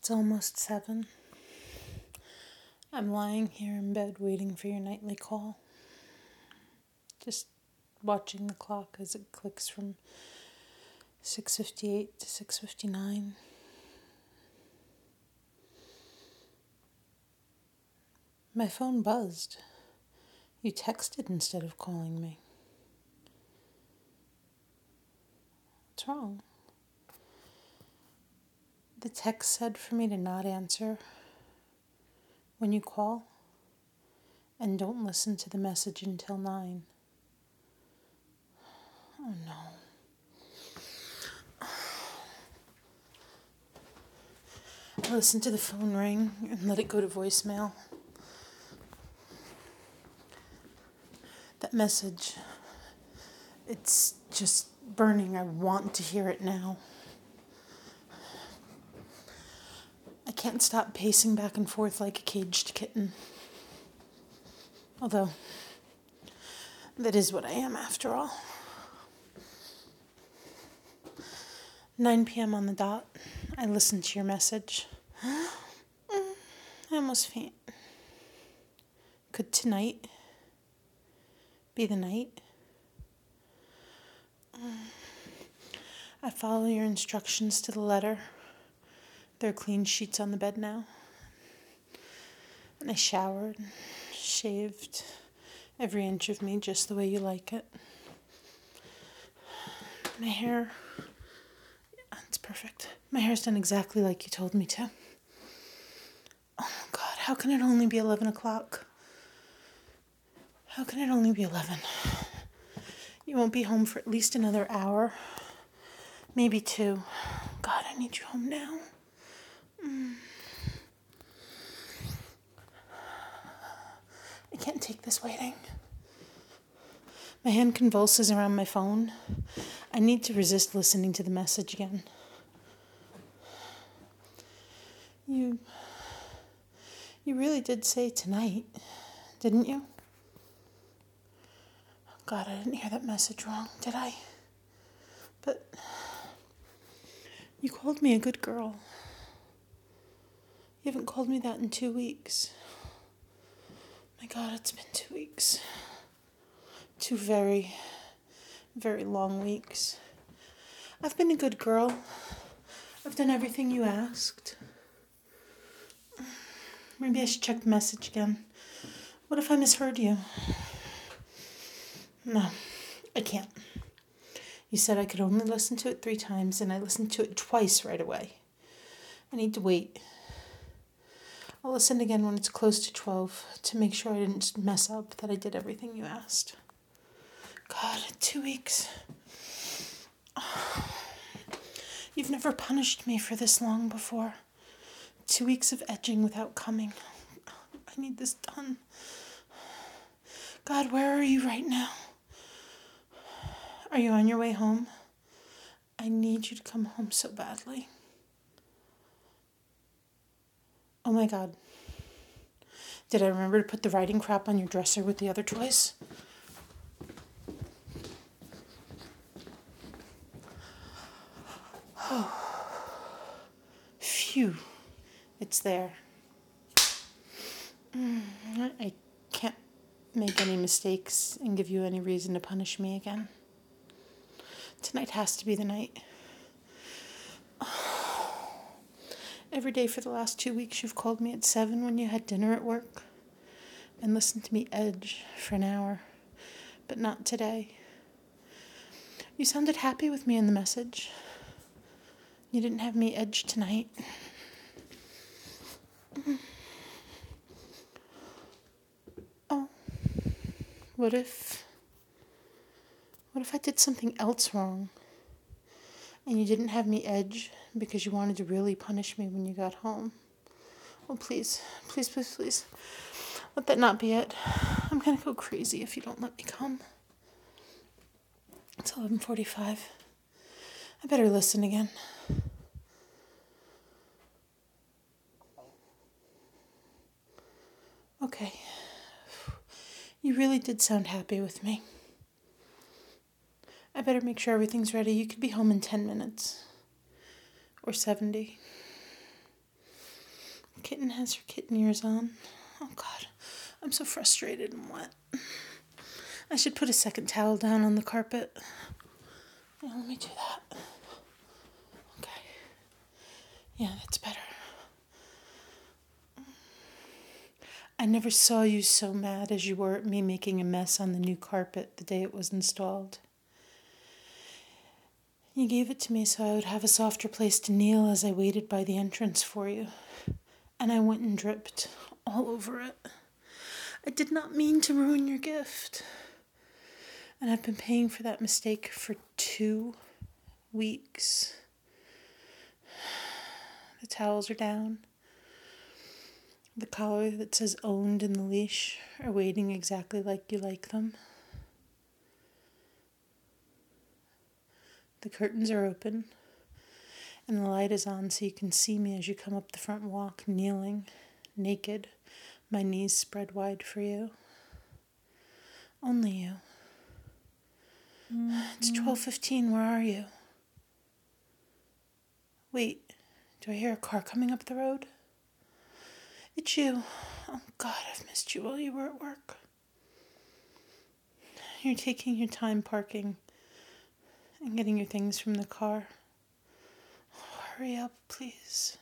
It's almost 7. I'm lying here in bed waiting for your nightly call. Just watching the clock as it clicks from 6:58 to 6:59. My phone buzzed. You texted instead of calling me. What's wrong? The text said for me to not answer when you call and don't listen to the message until 9. Oh no. I listened to the phone ring and let it go to voicemail. That message, it's just burning. I want to hear it now. I can't stop pacing back and forth like a caged kitten. Although, that is what I am after all. 9 p.m. on the dot, I listened to your message. I almost faint. Could tonight be the night? I follow your instructions to the letter. There are clean sheets on the bed now. And I showered, shaved every inch of me just the way you like it. My hair, it's perfect. My hair's done exactly like you told me to. Oh God, how can it only be 11 o'clock? How can it only be 11? You won't be home for at least another hour. Maybe 2. God, I need you home now. I can't take this waiting. My hand convulses around my phone. I need to resist listening to the message again. You really did say tonight, didn't you? God, I didn't hear that message wrong, did I? But you called me a good girl. You haven't called me that in 2 weeks. My God, it's been 2 weeks. 2 very, very long weeks. I've been a good girl. I've done everything you asked. Maybe I should check the message again. What if I misheard you? No, I can't. You said I could only listen to it 3 times, and I listened to it twice right away. I need to wait. I'll listen again when it's close to 12 to make sure I didn't mess up, that I did everything you asked. God, 2 weeks. You've never punished me for this long before. 2 weeks of edging without coming. I need this done. God, where are you right now? Are you on your way home? I need you to come home so badly. Oh my God. Did I remember to put the writing crap on your dresser with the other toys? Oh. Phew. It's there. I can't make any mistakes and give you any reason to punish me again. Tonight has to be the night. Every day for the last 2 weeks you've called me at 7 when you had dinner at work and listened to me edge for an hour, but not today. You sounded happy with me in the message. You didn't have me edge tonight. Oh, what if I did something else wrong and you didn't have me edge because you wanted to really punish me when you got home? Oh, please, please, please, please. Let that not be it. I'm going to go crazy if you don't let me come. It's 11:45. I better listen again. Okay. You really did sound happy with me. I better make sure everything's ready. You could be home in 10 minutes. Or 70. Kitten has her kitten ears on. Oh God, I'm so frustrated and wet. I should put a second towel down on the carpet. Yeah, let me do that. Okay. Yeah, that's better. I never saw you so mad as you were at me making a mess on the new carpet the day it was installed. You gave it to me so I would have a softer place to kneel as I waited by the entrance for you. And I went and dripped all over it. I did not mean to ruin your gift. And I've been paying for that mistake for 2 weeks. The towels are down. The collar that says owned in the leash are waiting exactly like you like them. The curtains are open, and the light is on so you can see me as you come up the front walk, kneeling, naked, my knees spread wide for you. Only you. It's 12:15, where are you? Wait, do I hear a car coming up the road? It's you. Oh God, I've missed you while you were at work. You're taking your time parking and getting your things from the car. Oh, hurry up, please.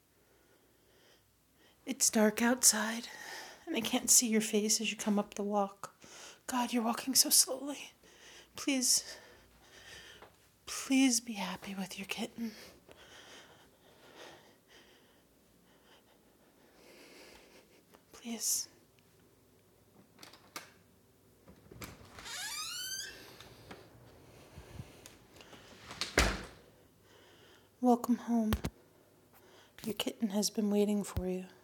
It's dark outside, and I can't see your face as you come up the walk. God, you're walking so slowly. Please be happy with your kitten. Please. Welcome home. Your kitten has been waiting for you.